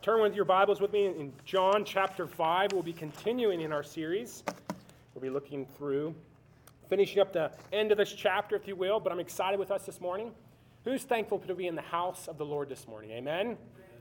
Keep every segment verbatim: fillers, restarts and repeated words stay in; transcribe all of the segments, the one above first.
Turn with your Bibles with me in John chapter five. We'll be continuing in our series. We'll be looking through, finishing up the end of this chapter, if you will, but I'm excited with us this morning. Who's thankful to be in the house of the Lord this morning? Amen?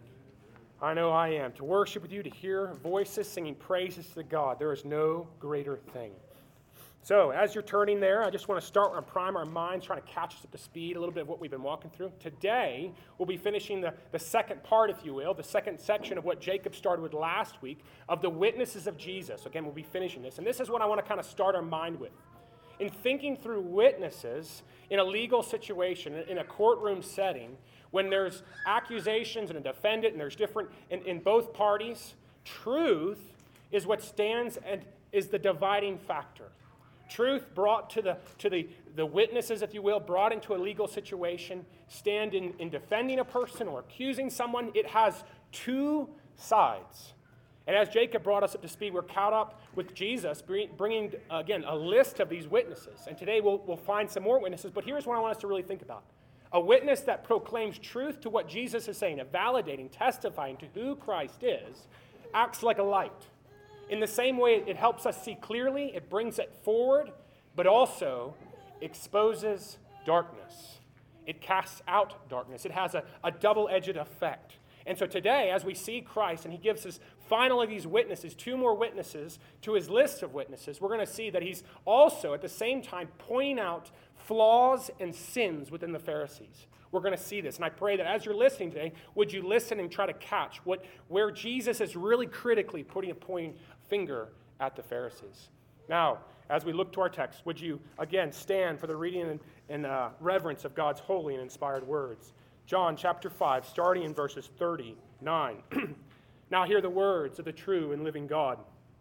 I know I am. To worship with you, to hear voices singing praises to God. There is no greater thing. So, as you're turning there, I just want to start and prime our minds, trying to catch us up to speed a little bit of what we've been walking through. Today, we'll be finishing the, the second part, if you will, the second section of what Jacob started with last week, of the witnesses of Jesus. Again, we'll be finishing this. And this is what I want to kind of start our mind with. In thinking through witnesses in a legal situation, in a courtroom setting, when there's accusations and a defendant, and there's different, in, in both parties, truth is what stands and is the dividing factor. Truth brought to the to the, the witnesses, if you will, brought into a legal situation, stand in, in defending a person or accusing someone. It has two sides. And as Jacob brought us up to speed, we're caught up with Jesus, bringing, again, a list of these witnesses. And today we'll, we'll find some more witnesses, but here's what I want us to really think about. A witness that proclaims truth to what Jesus is saying, of validating, testifying to who Christ is, acts like a light. In the same way it helps us see clearly, it brings it forward, but also exposes darkness. It casts out darkness. It has a, a double-edged effect. And so today, as we see Christ, and he gives us finally these witnesses, two more witnesses to his list of witnesses, we're going to see that he's also at the same time pointing out flaws and sins within the Pharisees. We're going to see this. And I pray that as you're listening today, would you listen and try to catch what where Jesus is really critically putting a pointing finger at the Pharisees. Now, as we look to our text, would you again stand for the reading and, and uh, reverence of God's holy and inspired words? John chapter five, starting in verses thirty-nine. Now hear the words of the true and living God.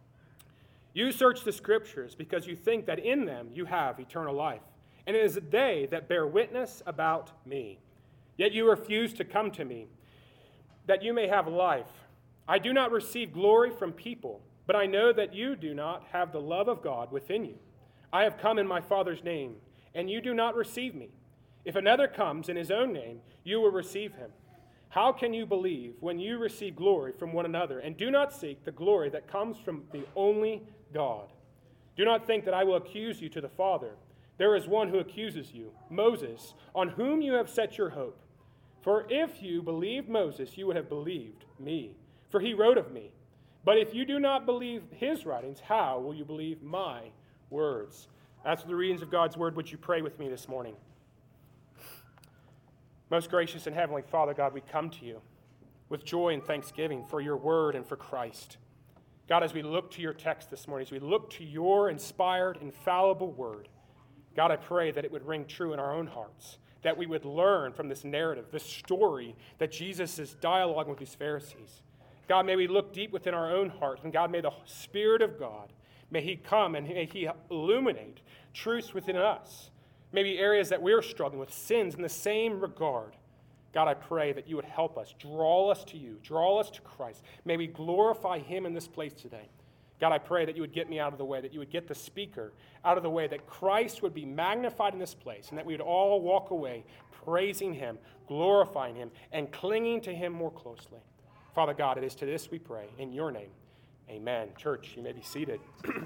You search the Scriptures because you think that in them you have eternal life, and it is they that bear witness about me. Yet you refuse to come to me, that you may have life. I do not receive glory from people, but I know that you do not have the love of God within you. I have come in my Father's name, and you do not receive me. If another comes in his own name, you will receive him. How can you believe when you receive glory from one another, and do not seek the glory that comes from the only God? Do not think that I will accuse you to the Father. There is one who accuses you, Moses, on whom you have set your hope. For if you believed Moses, you would have believed me, for he wrote of me. But if you do not believe his writings, how will you believe my words? As for the readings of God's word, would you pray with me this morning? Most gracious and heavenly Father, God, we come to you with joy and thanksgiving for your word and for Christ. God, as we look to your text this morning, as we look to your inspired, infallible word, God, I pray that it would ring true in our own hearts, that we would learn from this narrative, this story that Jesus is dialoguing with these Pharisees. God, may we look deep within our own heart, and God, may the Spirit of God, may he come and may he illuminate truths within us. Maybe areas that we're struggling with, sins in the same regard. God, I pray that you would help us, draw us to you, draw us to Christ. May we glorify him in this place today. God, I pray that you would get me out of the way, that you would get the speaker out of the way, that Christ would be magnified in this place, and that we would all walk away praising him, glorifying him, and clinging to him more closely. Father God, it is to this we pray. In your name, amen. Church, you may be seated.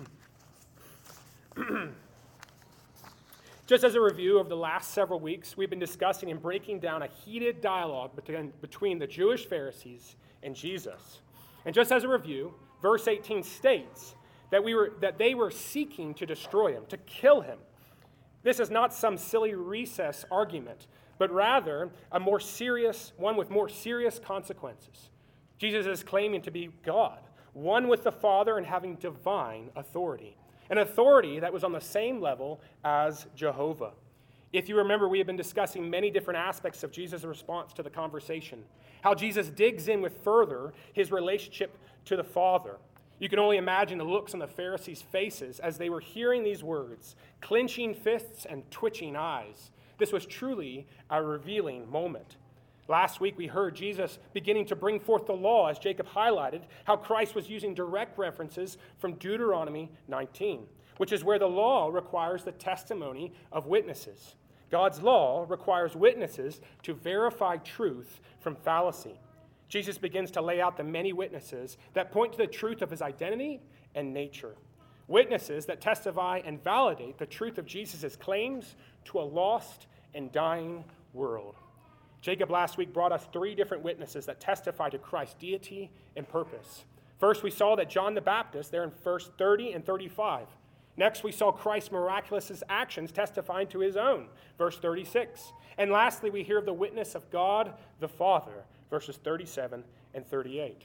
Just as a review of the last several weeks, we've been discussing and breaking down a heated dialogue between, between the Jewish Pharisees and Jesus. And just as a review, verse eighteen states that we were that they were seeking to destroy him, to kill him. This is not some silly recess argument, but rather a more serious one with more serious consequences. Jesus is claiming to be God, one with the Father and having divine authority. An authority that was on the same level as Jehovah. If you remember, we have been discussing many different aspects of Jesus' response to the conversation. How Jesus digs in with further his relationship to the Father. You can only imagine the looks on the Pharisees' faces as they were hearing these words, clenching fists and twitching eyes. This was truly a revealing moment. Last week we heard Jesus beginning to bring forth the law, as Jacob highlighted, how Christ was using direct references from Deuteronomy nineteen, which is where the law requires the testimony of witnesses. God's law requires witnesses to verify truth from fallacy. Jesus begins to lay out the many witnesses that point to the truth of his identity and nature. Witnesses that testify and validate the truth of Jesus' claims to a lost and dying world. Jacob last week brought us three different witnesses that testify to Christ's deity and purpose. First, we saw that John the Baptist, there in verse thirty and thirty-five. Next, we saw Christ's miraculous actions testifying to his own, verse thirty-six. And lastly, we hear of the witness of God the Father, verses thirty-seven and thirty-eight.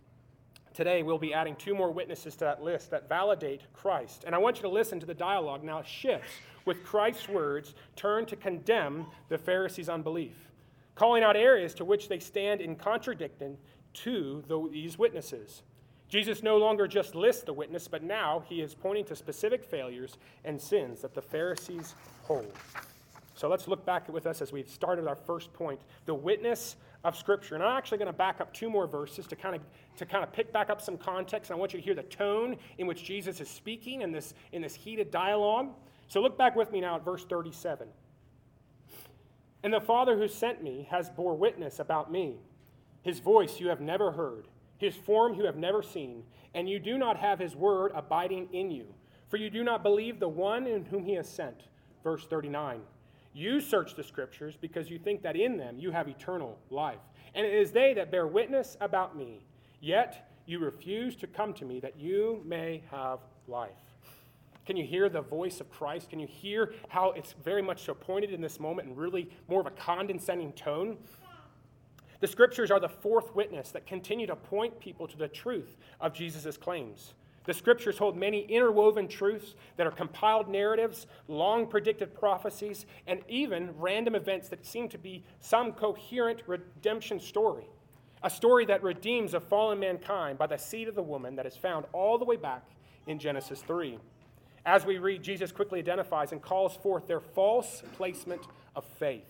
Today, we'll be adding two more witnesses to that list that validate Christ. And I want you to listen to the dialogue now. It shifts with Christ's words turn to condemn the Pharisees' unbelief, calling out areas to which they stand in contradiction to these witnesses. Jesus no longer just lists the witness, but now he is pointing to specific failures and sins that the Pharisees hold. So let's look back with us as we've started our first point, the witness of Scripture. And I'm actually going to back up two more verses to kind of to kind of pick back up some context. And I want you to hear the tone in which Jesus is speaking in this, in this heated dialogue. So look back with me now at verse thirty-seven. And the Father who sent me has bore witness about me. His voice you have never heard, his form you have never seen, and you do not have his word abiding in you, for you do not believe the one in whom he has sent. Verse thirty-nine. You search the Scriptures because you think that in them you have eternal life. And it is they that bear witness about me. Yet you refuse to come to me that you may have life. Can you hear the voice of Christ? Can you hear how it's very much so pointed in this moment and really more of a condescending tone? The Scriptures are the fourth witness that continue to point people to the truth of Jesus' claims. The Scriptures hold many interwoven truths that are compiled narratives, long predicted prophecies, and even random events that seem to be some coherent redemption story. A story that redeems a fallen mankind by the seed of the woman that is found all the way back in Genesis three. As we read, Jesus quickly identifies and calls forth their false placement of faith.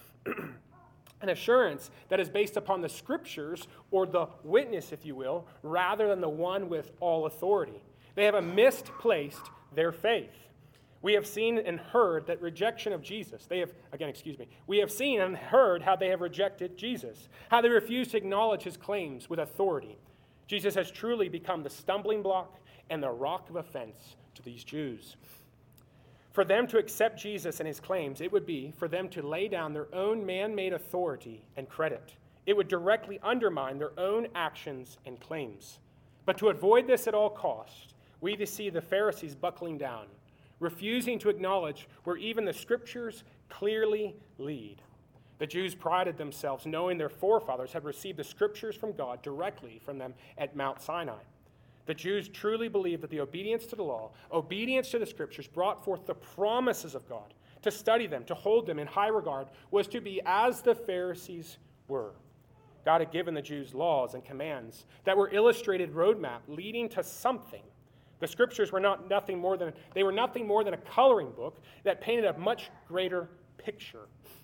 An assurance that is based upon the Scriptures, or the witness, if you will, rather than the one with all authority. They have misplaced their faith. We have seen and heard that rejection of Jesus. They have, again, excuse me, we have seen and heard how they have rejected Jesus, how they refuse to acknowledge his claims with authority. Jesus has truly become the stumbling block and the rock of offense to these Jews. For them to accept Jesus and his claims, it would be for them to lay down their own man-made authority and credit. It would directly undermine their own actions and claims. But to avoid this at all costs, we see the Pharisees buckling down, refusing to acknowledge where even the Scriptures clearly lead. The Jews prided themselves knowing their forefathers had received the Scriptures from God directly from them at Mount Sinai. The Jews truly believed that the obedience to the law, obedience to the Scriptures, brought forth the promises of God. To study them, to hold them in high regard, was to be as the Pharisees were. God had given the Jews laws and commands that were illustrated roadmap leading to something. The Scriptures were not nothing more than they were nothing more than a coloring book that painted a much greater picture.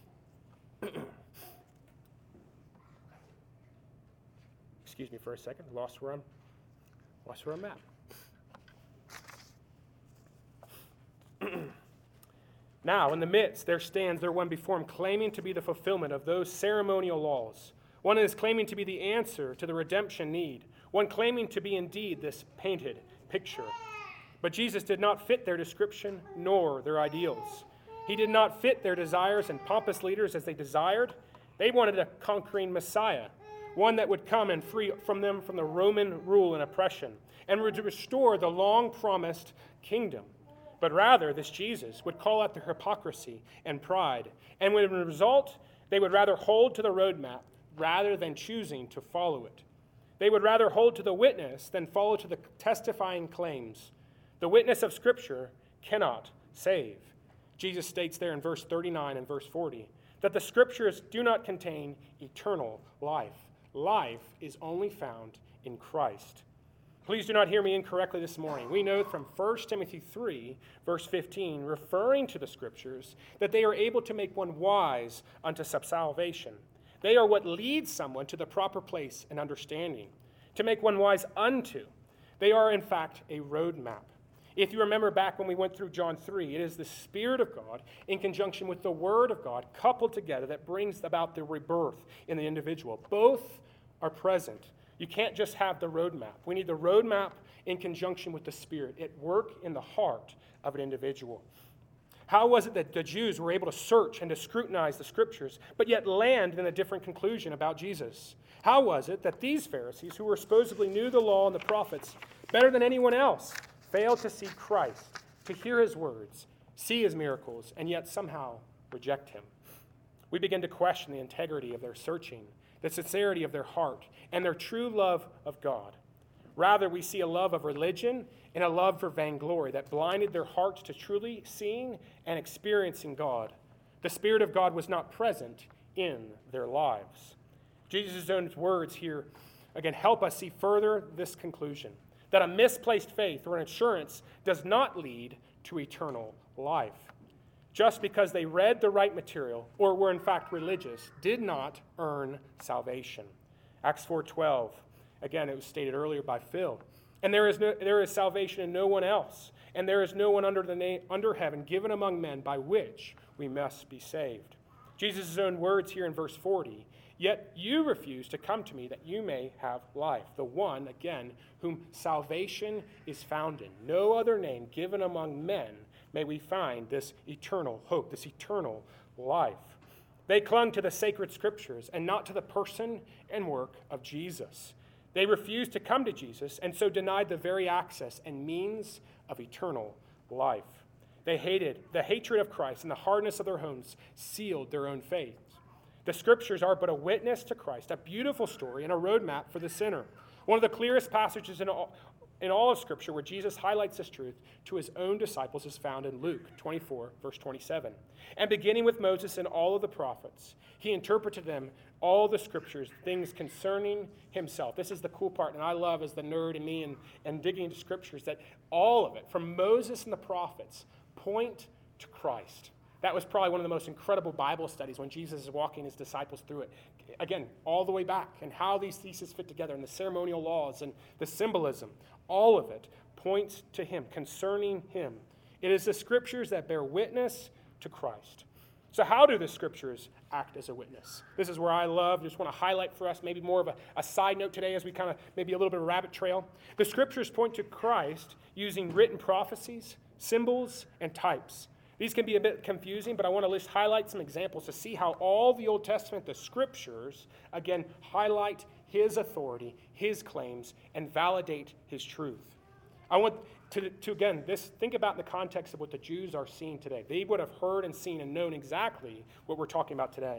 Excuse me for a second. Lost where I'm. Lost where I'm at. Now, in the midst, there stands there one before him, claiming to be the fulfillment of those ceremonial laws. One is claiming to be the answer to the redemption need. One claiming to be indeed this painted picture. But Jesus did not fit their description nor their ideals. He did not fit their desires and pompous leaders as they desired. They wanted a conquering Messiah, one that would come and free from them from the Roman rule and oppression, and would restore the long-promised kingdom. But rather, this Jesus would call out their hypocrisy and pride, and as a result, they would rather hold to the roadmap rather than choosing to follow it. They would rather hold to the witness than follow to the testifying claims. The witness of Scripture cannot save. Jesus states there in verse thirty-nine and verse forty that the Scriptures do not contain eternal life. Life is only found in Christ. Please do not hear me incorrectly this morning. We know from First Timothy three, verse fifteen, referring to the Scriptures, that they are able to make one wise unto salvation. They are what leads someone to the proper place and understanding, to make one wise unto. They are, in fact, a roadmap. If you remember back when we went through John three, it is the Spirit of God in conjunction with the Word of God coupled together that brings about the rebirth in the individual. Both are present. You can't just have the roadmap. We need the roadmap in conjunction with the Spirit at work in the heart of an individual. How was it that the Jews were able to search and to scrutinize the Scriptures, but yet land in a different conclusion about Jesus? How was it that these Pharisees, who were supposedly knew the law and the prophets better than anyone else, failed to see Christ, to hear his words, see his miracles, and yet somehow reject him? We begin to question the integrity of their searching, the sincerity of their heart, and their true love of God. Rather, we see a love of religion and a love for vainglory that blinded their hearts to truly seeing and experiencing God. The Spirit of God was not present in their lives. Jesus' own words here, again, help us see further this conclusion, that a misplaced faith or an assurance does not lead to eternal life. Just because they read the right material or were in fact religious did not earn salvation. Acts four twelve, again, it was stated earlier by Phil. And there is no, there is salvation in no one else, and there is no one under the name under heaven given among men by which we must be saved. Jesus' own words here in verse forty, yet you refuse to come to me that you may have life. The one, again, whom salvation is found in. No other name given among men may we find this eternal hope, this eternal life. They clung to the sacred Scriptures and not to the person and work of Jesus. They refused to come to Jesus and so denied the very access and means of eternal life. They hated the hatred of Christ, and the hardness of their homes sealed their own faith. The Scriptures are but a witness to Christ, a beautiful story and a roadmap for the sinner. One of the clearest passages in all, in all of Scripture where Jesus highlights this truth to his own disciples is found in Luke twenty-four, verse twenty-seven. And beginning with Moses and all of the prophets, he interpreted to them all the Scriptures, things concerning himself. This is the cool part, and I love as the nerd in me and, and digging into Scriptures, that all of it, from Moses and the prophets, point to Christ. That was probably one of the most incredible Bible studies when Jesus is walking his disciples through it. Again, all the way back, and how these theses fit together, and the ceremonial laws, and the symbolism. All of it points to him, concerning him. It is the Scriptures that bear witness to Christ. So how do the Scriptures act as a witness? This is where I love, just want to highlight for us maybe more of a, a side note today as we kind of, maybe a little bit of a rabbit trail. The Scriptures point to Christ using written prophecies, symbols, and types. These can be a bit confusing, but I want to just highlight some examples to see how all the Old Testament, the Scriptures, again, highlight his authority, his claims, and validate his truth. I want to, to, again, this think about in the context of what the Jews are seeing today. They would have heard and seen and known exactly what we're talking about today.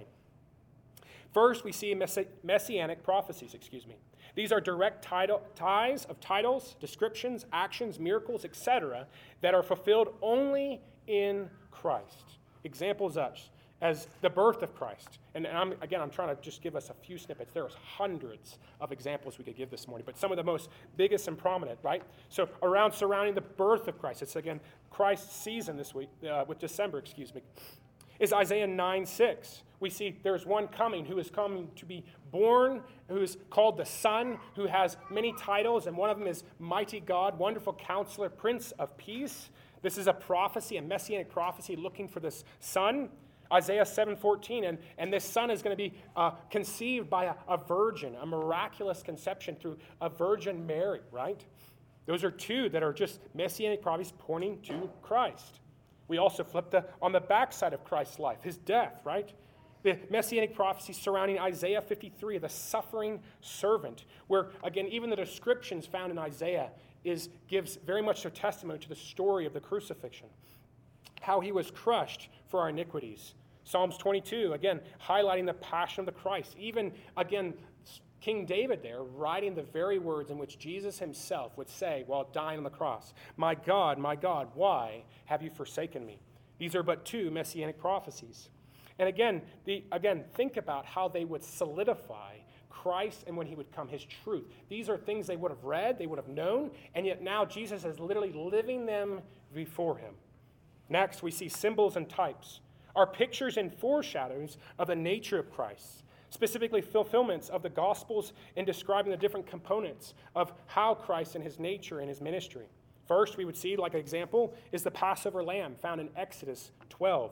First, we see messi- messianic prophecies, excuse me. These are direct title, ties of titles, descriptions, actions, miracles, et cetera, that are fulfilled only in Christ. Examples such as the birth of Christ. And I'm, again, I'm trying to just give us a few snippets. There's hundreds of examples we could give this morning, but some of the most biggest and prominent, right? So around surrounding the birth of Christ, it's again Christ's season this week, uh, with December, excuse me, is Isaiah nine six. We see there's one coming who is coming to be born, who is called the Son, who has many titles, and one of them is Mighty God, Wonderful Counselor, Prince of Peace. This is a prophecy, a messianic prophecy looking for this Son. Isaiah seven fourteen, and, and this Son is going to be uh, conceived by a, a virgin, a miraculous conception through a Virgin Mary, right? Those are two that are just messianic prophecies pointing to Christ. We also flip the, on the backside of Christ's life, his death, right? The messianic prophecy surrounding Isaiah fifty-three, the suffering servant, where, again, even the descriptions found in Isaiah is gives very much a testimony to the story of the crucifixion, how he was crushed for our iniquities. Psalms twenty-two, again, highlighting the passion of the Christ. Even, again, King David there, writing the very words in which Jesus himself would say while dying on the cross, "My God, my God, why have you forsaken me?" These are but two messianic prophecies. And again, the, again, think about how they would solidify Christ and when he would come, his truth. These are things they would have read, they would have known, and yet now Jesus is literally living them before him. Next, we see symbols and types, are pictures and foreshadows of the nature of Christ, specifically fulfillments of the Gospels in describing the different components of how Christ and his nature and his ministry. First, we would see, like an example, is the Passover lamb found in Exodus twelve,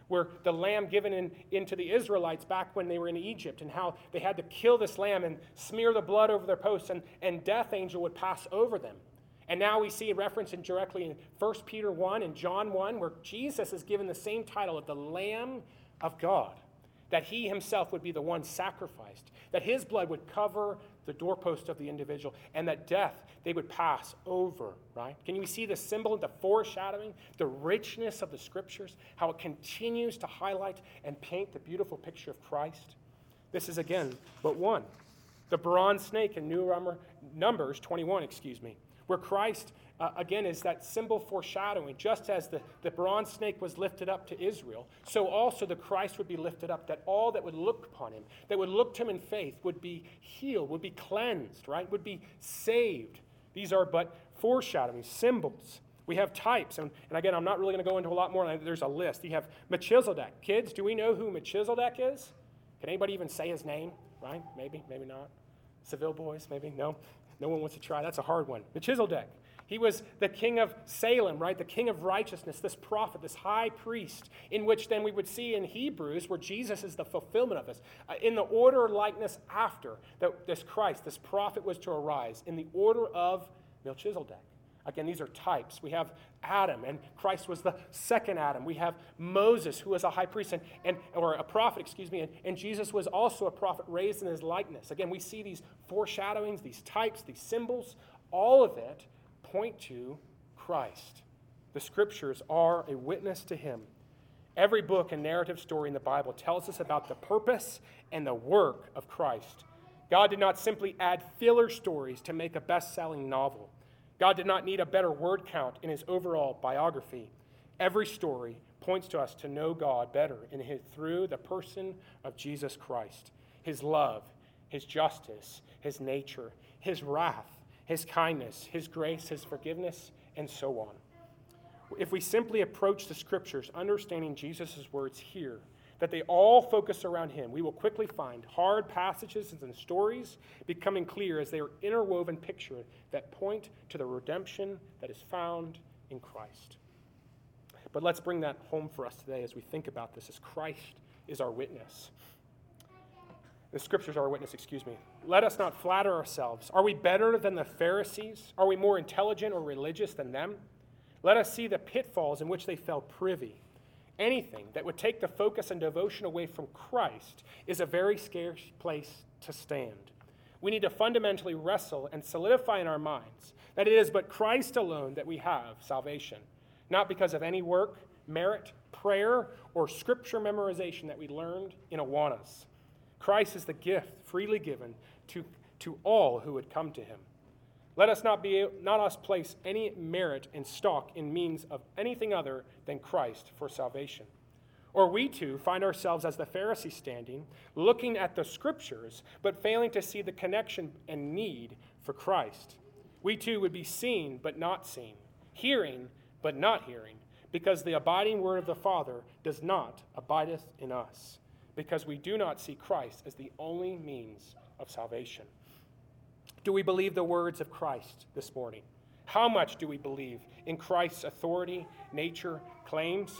where the lamb given in, into the Israelites back when they were in Egypt, and how they had to kill this lamb and smear the blood over their posts, and, and death angel would pass over them. And now we see a reference in directly in First Peter one and John one, where Jesus is given the same title of the Lamb of God, that he himself would be the one sacrificed, that his blood would cover the doorpost of the individual, and that death they would pass over, right? Can you see the symbol, the foreshadowing, the richness of the scriptures, how it continues to highlight and paint the beautiful picture of Christ? This is, again, but one. The bronze snake in New Numbers twenty-one, excuse me, where Christ, uh, again, is that symbol foreshadowing. Just as the, the bronze snake was lifted up to Israel, so also the Christ would be lifted up, that all that would look upon him, that would look to him in faith, would be healed, would be cleansed, right? Would be saved. These are but foreshadowing, symbols. We have types, and, and again, I'm not really going to go into a lot more. There's a list. You have Melchizedek. Kids, do we know who Melchizedek is? Can anybody even say his name? Right? Maybe, maybe not. Seville boys, maybe? No? No one wants to try. That's a hard one. Melchizedek. He was the king of Salem, right? The king of righteousness, this prophet, this high priest, in which then we would see in Hebrews where Jesus is the fulfillment of this. Uh, in the order likeness after that this Christ, this prophet was to arise, in the order of Melchizedek. Again, these are types. We have Adam, and Christ was the second Adam. We have Moses, who was a high priest, and, and or a prophet, excuse me, and, and Jesus was also a prophet raised in his likeness. Again, we see these foreshadowings, these types, these symbols, all of it point to Christ. The scriptures are a witness to him. Every book and narrative story in the Bible tells us about the purpose and the work of Christ. God did not simply add filler stories to make a best-selling novel. God did not need a better word count in his overall biography. Every story points to us to know God better in his, through the person of Jesus Christ, his love, his justice, his nature, his wrath, his kindness, his grace, his forgiveness, and so on. If we simply approach the scriptures understanding Jesus' words here, that they all focus around him, we will quickly find hard passages and stories becoming clear as they are interwoven pictures that point to the redemption that is found in Christ. But let's bring that home for us today as we think about this, as Christ is our witness. The scriptures are our witness, excuse me. Let us not flatter ourselves. Are we better than the Pharisees? Are we more intelligent or religious than them? Let us see the pitfalls in which they fell privy. Anything that would take the focus and devotion away from Christ is a very scarce place to stand. We need to fundamentally wrestle and solidify in our minds that it is but Christ alone that we have salvation, not because of any work, merit, prayer, or scripture memorization that we learned in Awanas. Christ is the gift freely given to, to all who would come to him. Let us not be not us place any merit and stock in means of anything other than Christ for salvation. Or we too find ourselves as the Pharisees standing, looking at the scriptures, but failing to see the connection and need for Christ. We too would be seen but not seen, hearing but not hearing, because the abiding word of the Father does not abideth in us, because we do not see Christ as the only means of salvation. Do we believe the words of Christ this morning? How much do we believe in Christ's authority, nature, claims?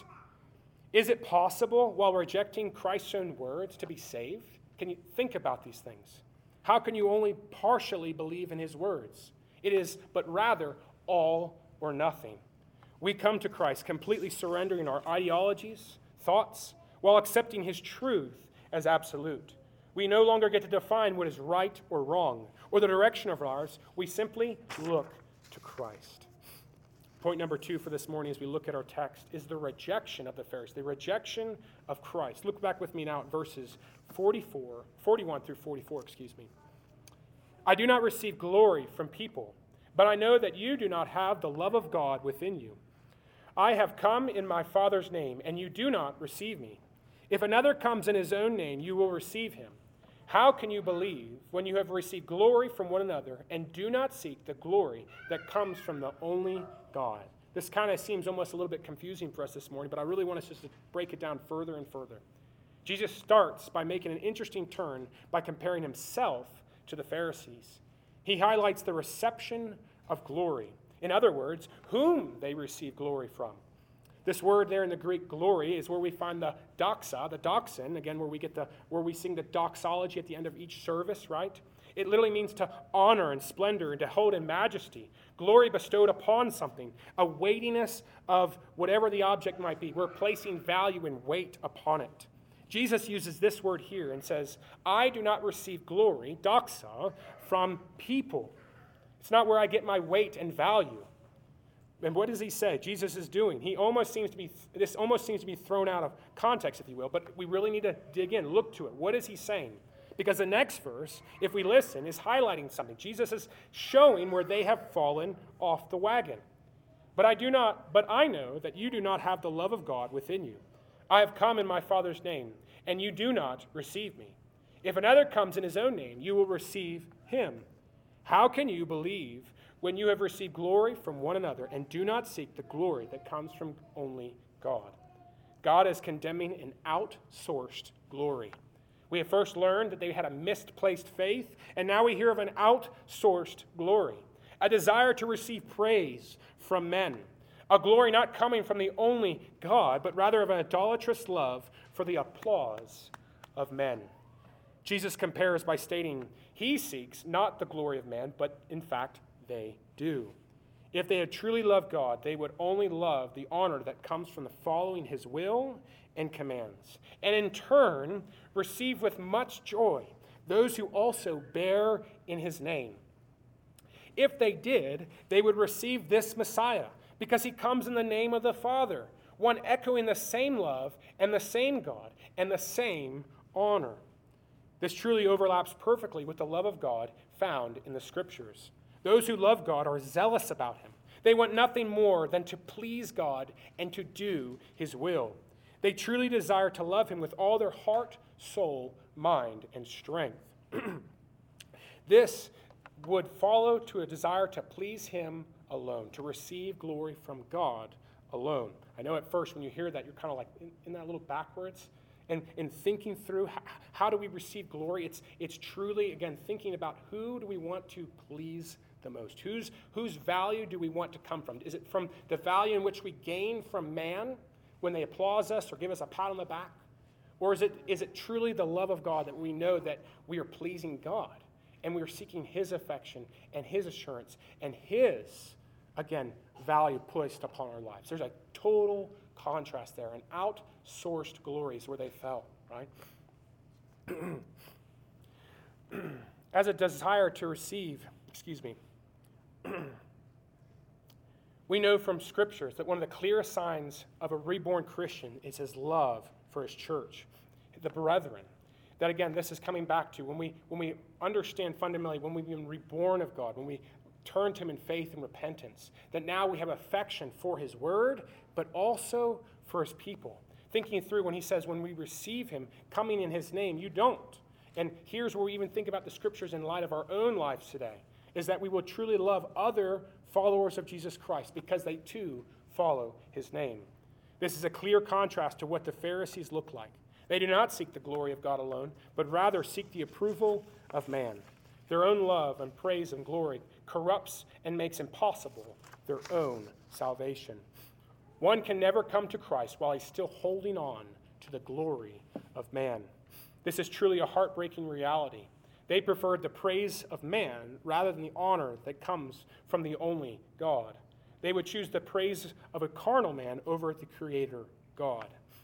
Is it possible, while rejecting Christ's own words, to be saved? Can you think about these things? How can you only partially believe in his words? It is, but rather, all or nothing. We come to Christ completely surrendering our ideologies, thoughts, while accepting his truth as absolute. We no longer get to define what is right or wrong, or the direction of ours. We simply look to Christ. Point number two for this morning as we look at our text is the rejection of the Pharisees, the rejection of Christ. Look back with me now at verses forty-four, forty-one through forty-four, excuse me. I do not receive glory from people, but I know that you do not have the love of God within you. I have come in my Father's name, and you do not receive me. If another comes in his own name, you will receive him. How can you believe when you have received glory from one another and do not seek the glory that comes from the only God? This kind of seems almost a little bit confusing for us this morning, but I really want us just to break it down further and further. Jesus starts by making an interesting turn by comparing himself to the Pharisees. He highlights the reception of glory. In other words, whom they receive glory from. This word there in the Greek, glory, is where we find the doxa, the doxin, again, where we get the where we sing the doxology at the end of each service, right? It literally means to honor and splendor and to hold in majesty. Glory bestowed upon something, a weightiness of whatever the object might be. We're placing value and weight upon it. Jesus uses this word here and says, I do not receive glory, doxa, from people. It's not where I get my weight and value. And what does he say Jesus is doing? He almost seems to be, this almost seems to be thrown out of context, if you will, but we really need to dig in, look to it. What is he saying? Because the next verse, if we listen, is highlighting something. Jesus is showing where they have fallen off the wagon. But I do not, but I know that you do not have the love of God within you. I have come in my Father's name, and you do not receive me. If another comes in his own name, you will receive him. How can you believe when you have received glory from one another and do not seek the glory that comes from only God? God is condemning an outsourced glory. We have first learned that they had a misplaced faith, and now we hear of an outsourced glory, a desire to receive praise from men, a glory not coming from the only God, but rather of an idolatrous love for the applause of men. Jesus compares by stating he seeks not the glory of man, but in fact, they do. If they had truly loved God, they would only love the honor that comes from the following his will and commands, and in turn receive with much joy those who also bear in his name. If they did, they would receive this Messiah, because he comes in the name of the Father, one echoing the same love and the same God and the same honor. This truly overlaps perfectly with the love of God found in the Scriptures. Those who love God are zealous about him. They want nothing more than to please God and to do his will. They truly desire to love him with all their heart, soul, mind, and strength. This would follow to a desire to please him alone, to receive glory from God alone. I know at first when you hear that, you're kind of like, isn't that a little backwards? And in thinking through how, how do we receive glory, it's it's truly, again, thinking about who do we want to please the most? Whose, whose value do we want to come from? Is it from the value in which we gain from man when they applaud us or give us a pat on the back? Or is it is it truly the love of God that we know that we are pleasing God and we are seeking his affection and his assurance and his, again, value placed upon our lives? There's a total contrast there, an outsourced glory is where they fell, right? As a desire to receive, excuse me, we know from scriptures that one of the clearest signs of a reborn Christian is his love for his church, the brethren. That again, this is coming back to when we when we understand fundamentally when we've been reborn of God, when we turn to him in faith and repentance, that now we have affection for his word, but also for his people. Thinking through when he says, when we receive him coming in his name, you don't. And here's where we even think about the scriptures in light of our own lives today, is that we will truly love other followers of Jesus Christ because they too follow his name. This is a clear contrast to what the Pharisees look like. They do not seek the glory of God alone, but rather seek the approval of man. Their own love and praise and glory corrupts and makes impossible their own salvation. One can never come to Christ while he's still holding on to the glory of man. This is truly a heartbreaking reality. They preferred the praise of man rather than the honor that comes from the only God. They would choose the praise of a carnal man over the Creator God.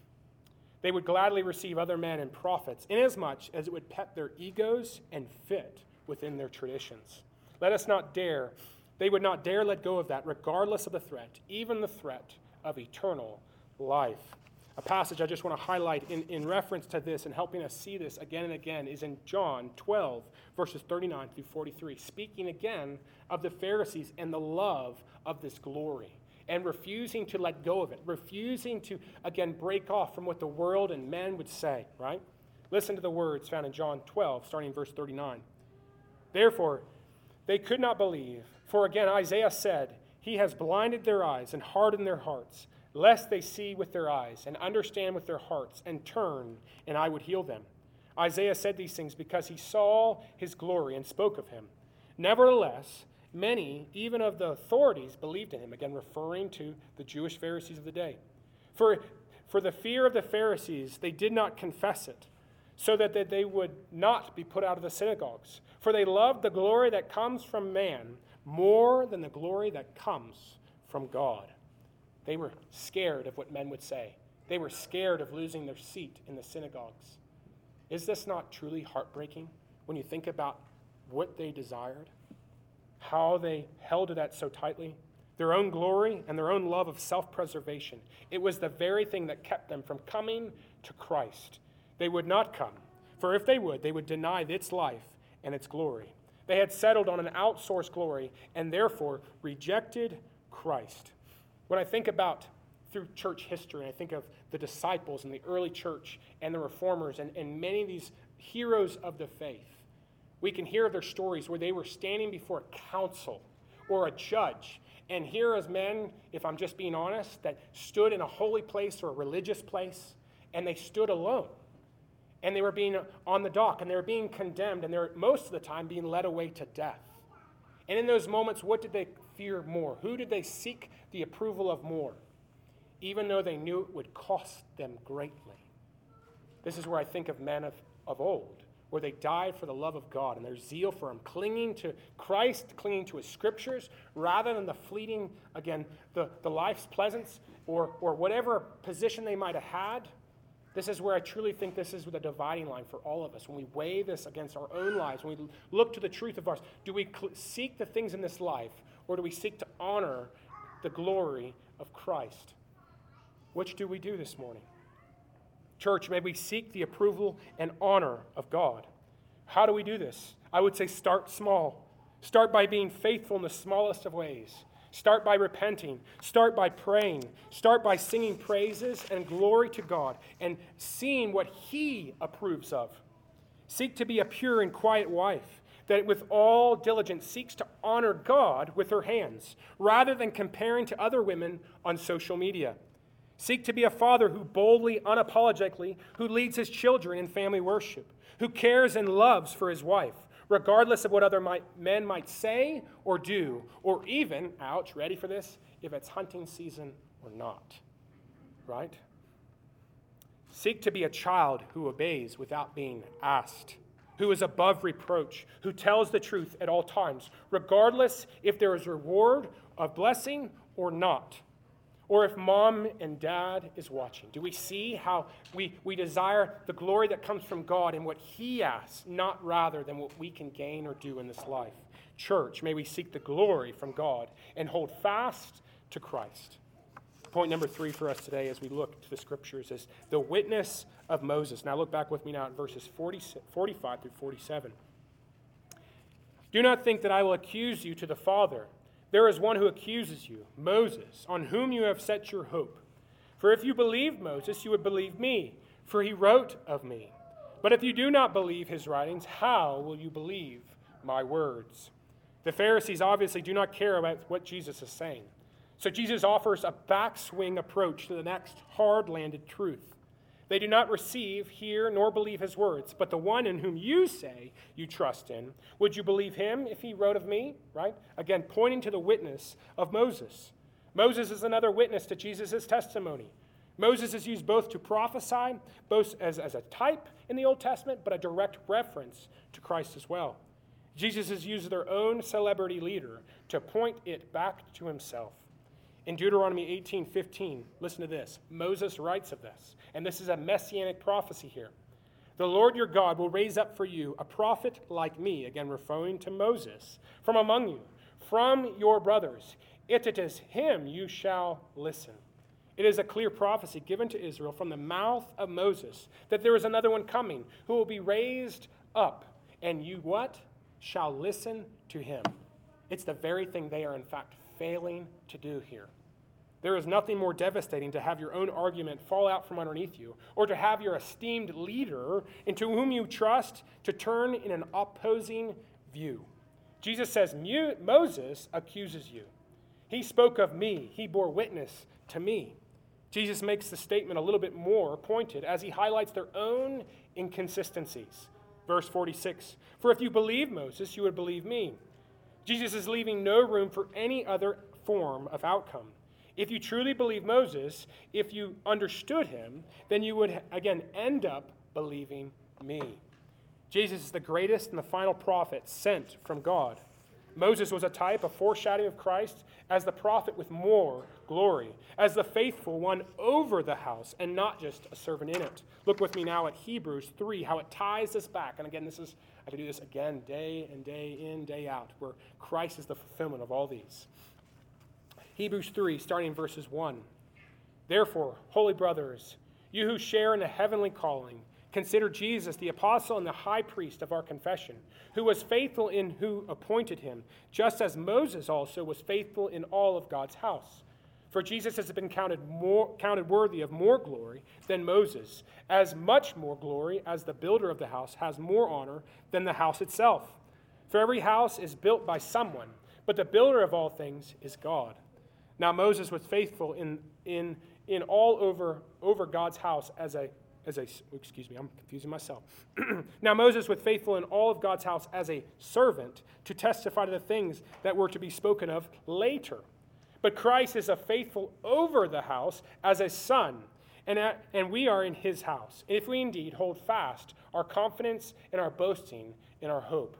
They would gladly receive other men and prophets, inasmuch as it would pet their egos and fit within their traditions. Let us not dare, they would not dare let go of that, regardless of the threat, even the threat of eternal life. A passage I just want to highlight in, in reference to this and helping us see this again and again is in John twelve, verses thirty-nine through forty-three, speaking again of the Pharisees and the love of this glory and refusing to let go of it, refusing to, again, break off from what the world and men would say, right? Listen to the words found in John twelve, starting in verse thirty-nine. Therefore, they could not believe, for again Isaiah said, he has blinded their eyes and hardened their hearts, lest they see with their eyes and understand with their hearts and turn, and I would heal them. Isaiah said these things because he saw his glory and spoke of him. Nevertheless, many, even of the authorities, believed in him, again referring to the Jewish Pharisees of the day. For, for the fear of the Pharisees, they did not confess it, so that they would not be put out of the synagogues. For they loved the glory that comes from man more than the glory that comes from God. They were scared of what men would say. They were scared of losing their seat in the synagogues. Is this not truly heartbreaking when you think about what they desired? How they held to that so tightly? Their own glory and their own love of self-preservation. It was the very thing that kept them from coming to Christ. They would not come, for if they would, they would deny its life and its glory. They had settled on an outsourced glory and therefore rejected Christ. When I think about through church history, I think of the disciples in the early church and the reformers and, and many of these heroes of the faith. We can hear their stories where they were standing before a council or a judge. And here as men, if I'm just being honest, that stood in a holy place or a religious place, and they stood alone. And they were being on the dock, and they were being condemned, and they were most of the time being led away to death. And in those moments, what did they fear more? Who did they seek the approval of more? Even though they knew it would cost them greatly. This is where I think of men of, of old, where they died for the love of God and their zeal for him, clinging to Christ, clinging to his scriptures, rather than the fleeting, again, the, the life's pleasance or, or whatever position they might have had. This is where I truly think this is the dividing line for all of us. When we weigh this against our own lives, when we look to the truth of ours, do we cl- seek the things in this life, or do we seek to honor the glory of Christ? Which do we do this morning? Church, may we seek the approval and honor of God. How do we do this? I would say start small. Start by being faithful in the smallest of ways. Start by repenting. Start by praying. Start by singing praises and glory to God and seeing what he approves of. Seek to be a pure and quiet wife that with all diligence seeks to honor God with her hands rather than comparing to other women on social media. Seek to be a father who boldly, unapologetically, who leads his children in family worship, who cares and loves for his wife, regardless of what other might, men might say or do, or even, ouch, ready for this, if it's hunting season or not, right? Seek to be a child who obeys without being asked, who is above reproach, who tells the truth at all times, regardless if there is reward of blessing or not, or if mom and dad is watching. Do we see how we, we desire the glory that comes from God and what he asks, not rather than what we can gain or do in this life? Church, may we seek the glory from God and hold fast to Christ. Point number three for us today as we look to the scriptures is the witness of Moses. Now look back with me now at verses forty, forty-five through forty-seven. Do not think that I will accuse you to the Father. There is one who accuses you, Moses, on whom you have set your hope. For if you believed Moses, you would believe me, for he wrote of me. But if you do not believe his writings, how will you believe my words? The Pharisees obviously do not care about what Jesus is saying. So Jesus offers a backswing approach to the next hard-landed truth. They do not receive, hear, nor believe his words, but the one in whom you say you trust in, would you believe him if he wrote of me? Right? Again, pointing to the witness of Moses. Moses is another witness to Jesus' testimony. Moses is used both to prophesy, both as, as a type in the Old Testament, but a direct reference to Christ as well. Jesus has used their own celebrity leader to point it back to himself. In Deuteronomy eighteen fifteen, listen to this. Moses writes of this, and this is a messianic prophecy here. The Lord your God will raise up for you a prophet like me, again referring to Moses, from among you, from your brothers. It is him you shall listen. It is a clear prophecy given to Israel from the mouth of Moses that there is another one coming who will be raised up, and you what? Shall listen to him. It's the very thing they are in fact failing to do here. There is nothing more devastating to have your own argument fall out from underneath you, or to have your esteemed leader into whom you trust to turn in an opposing view. Jesus says, Moses accuses you. He spoke of me. He bore witness to me. Jesus makes the statement a little bit more pointed as he highlights their own inconsistencies. Verse forty-six, for if you believe Moses, you would believe me. Jesus is leaving no room for any other form of outcome. If you truly believe Moses, if you understood him, then you would, again, end up believing me. Jesus is the greatest and the final prophet sent from God. Moses was a type, a foreshadowing of Christ as the prophet with more glory, as the faithful one over the house and not just a servant in it. Look with me now at Hebrews three, how it ties us back. And again, this is, I could do this again day and day in, day out, where Christ is the fulfillment of all these. Hebrews three, starting in verses one. Therefore, holy brothers, you who share in a heavenly calling, consider Jesus, the apostle and the high priest of our confession, who was faithful in who appointed him, just as Moses also was faithful in all of God's house. For Jesus has been counted more counted worthy of more glory than Moses, as much more glory as the builder of the house has more honor than the house itself. For every house is built by someone, but the builder of all things is God. Now Moses was faithful in in in all over over God's house as a as a excuse me, I'm confusing myself. Now Moses was faithful in all of God's house as a servant to testify to the things that were to be spoken of later. But Christ is a faithful over the house as a son, and at, and we are in his house, if we indeed hold fast our confidence and our boasting in our hope.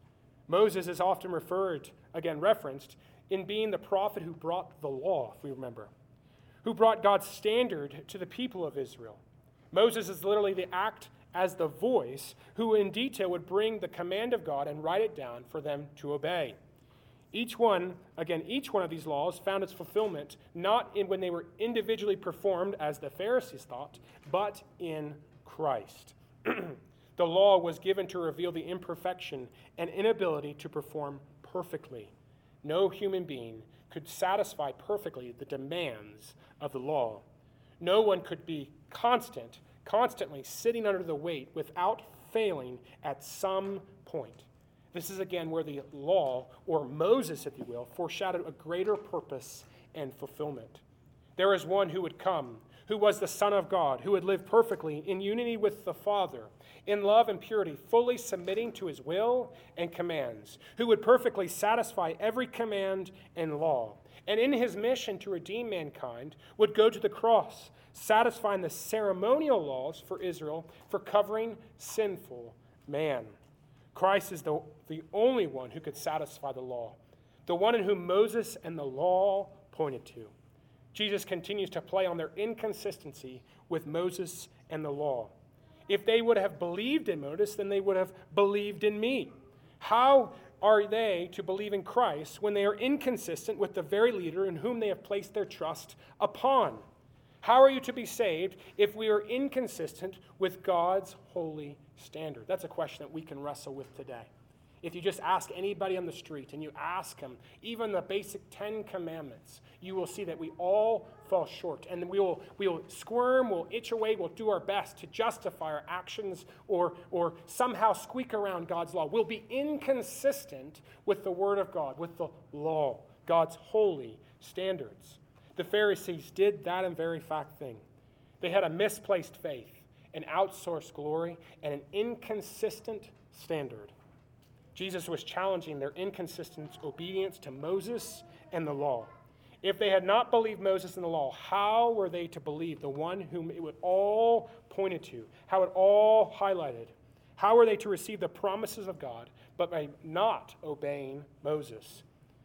Moses is often referred, again referenced, in being the prophet who brought the law, if we remember, who brought God's standard to the people of Israel. Moses is literally the act as the voice who in detail would bring the command of God and write it down for them to obey. Each one, again, each one of these laws found its fulfillment not in when they were individually performed as the Pharisees thought, but in Christ. The law was given to reveal the imperfection and inability to perform perfectly. No human being could satisfy perfectly the demands of the law. No one could be constant, constantly sitting under the weight without failing at some point. This is again where the law, or Moses, if you will, foreshadowed a greater purpose and fulfillment. There is one who would come, who was the Son of God, who would live perfectly in unity with the Father, in love and purity, fully submitting to his will and commands, who would perfectly satisfy every command and law, and in his mission to redeem mankind would go to the cross, satisfying the ceremonial laws for Israel for covering sinful man. Christ is the, the only one who could satisfy the law, the one in whom Moses and the law pointed to. Jesus continues to play on their inconsistency with Moses and the law. If they would have believed in Moses, then they would have believed in me. How are they to believe in Christ when they are inconsistent with the very leader in whom they have placed their trust upon? How are you to be saved if we are inconsistent with God's holy standard? That's a question that we can wrestle with today. If you just ask anybody on the street and you ask them, even the basic Ten Commandments, you will see that we all fall short. And we will, we will squirm, we'll itch away, we'll do our best to justify our actions or, or somehow squeak around God's law. We'll be inconsistent with the Word of God, with the law, God's holy standards. The Pharisees did that in very fact thing. They had a misplaced faith, an outsourced glory, and an inconsistent standard. Jesus was challenging their inconsistent obedience to Moses and the law. If they had not believed Moses and the law, how were they to believe the one whom it would all pointed to, how it all highlighted? How were they to receive the promises of God, but by not obeying Moses?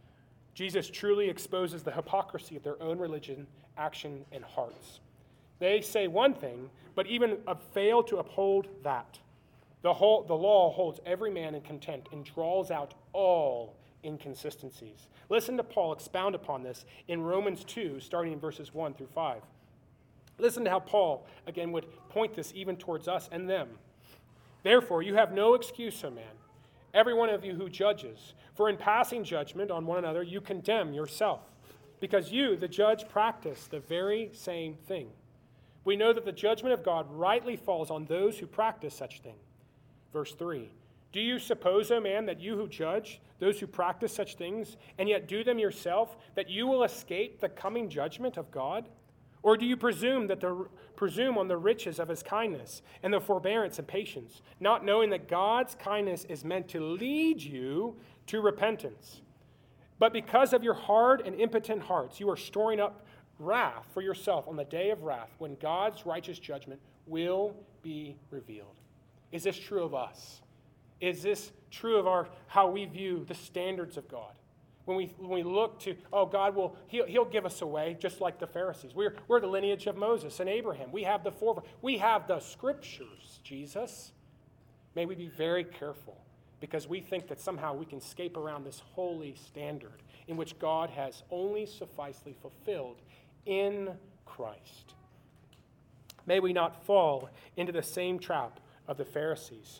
Jesus truly exposes the hypocrisy of their own religion, action, and hearts. They say one thing, but even fail to uphold that. The, whole, the law holds every man in contempt and draws out all inconsistencies. Listen to Paul expound upon this in Romans two, starting in verses one through five. Listen to how Paul, again, would point this even towards us and them. Therefore, you have no excuse, O man, every one of you who judges, for in passing judgment on one another, you condemn yourself, because you, the judge, practice the very same thing. We know that the judgment of God rightly falls on those who practice such thing. Verse three, do you suppose, O man, that you who judge, those who practice such things, and yet do them yourself, that you will escape the coming judgment of God? Or do you presume that the presume on the riches of his kindness and the forbearance and patience, not knowing that God's kindness is meant to lead you to repentance? But because of your hard and impotent hearts, you are storing up wrath for yourself on the day of wrath when God's righteous judgment will be revealed. Is this true of us? Is this true of our how we view the standards of God? When we, when we look to, oh, God will, he'll, he'll give us away, just like the Pharisees. We're, we're the lineage of Moses and Abraham. We have the forefathers. We have the scriptures, Jesus. May we be very careful, because we think that somehow we can escape around this holy standard in which God has only sufficiently fulfilled in Christ. May we not fall into the same trap of the Pharisees.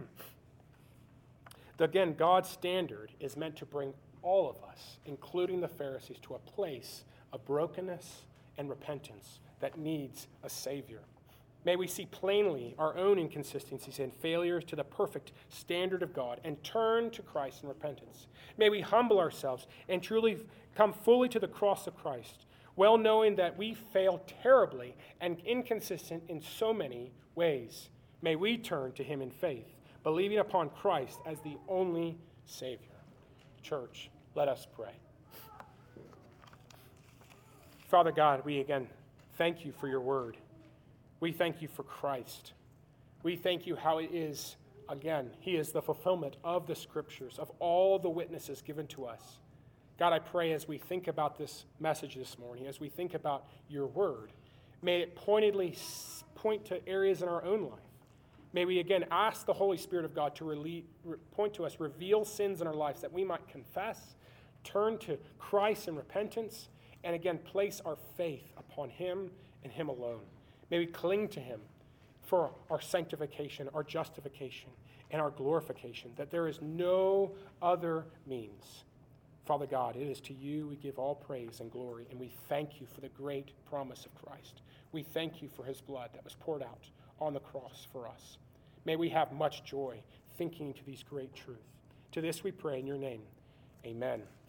Again, God's standard is meant to bring all of us, including the Pharisees, to a place of brokenness and repentance that needs a Savior. May we see plainly our own inconsistencies and failures to the perfect standard of God and turn to Christ in repentance. May we humble ourselves and truly come fully to the cross of Christ, well knowing that we fail terribly and inconsistent in so many ways. May we turn to him in faith, believing upon Christ as the only Savior. Church, let us pray. Father God, we again thank you for your word. We thank you for Christ. We thank you how it is, again, he is the fulfillment of the scriptures, of all the witnesses given to us. God, I pray as we think about this message this morning, as we think about your word, may it pointedly point to areas in our own life. May we again ask the Holy Spirit of God to rele- re- point to us, reveal sins in our lives that we might confess, turn to Christ in repentance, and again place our faith upon him and him alone. May we cling to him for our sanctification, our justification, and our glorification, that there is no other means. Father God, it is to you we give all praise and glory, and we thank you for the great promise of Christ. We thank you for his blood that was poured out on the cross for us. May we have much joy thinking to these great truths. To this we pray in your name. Amen.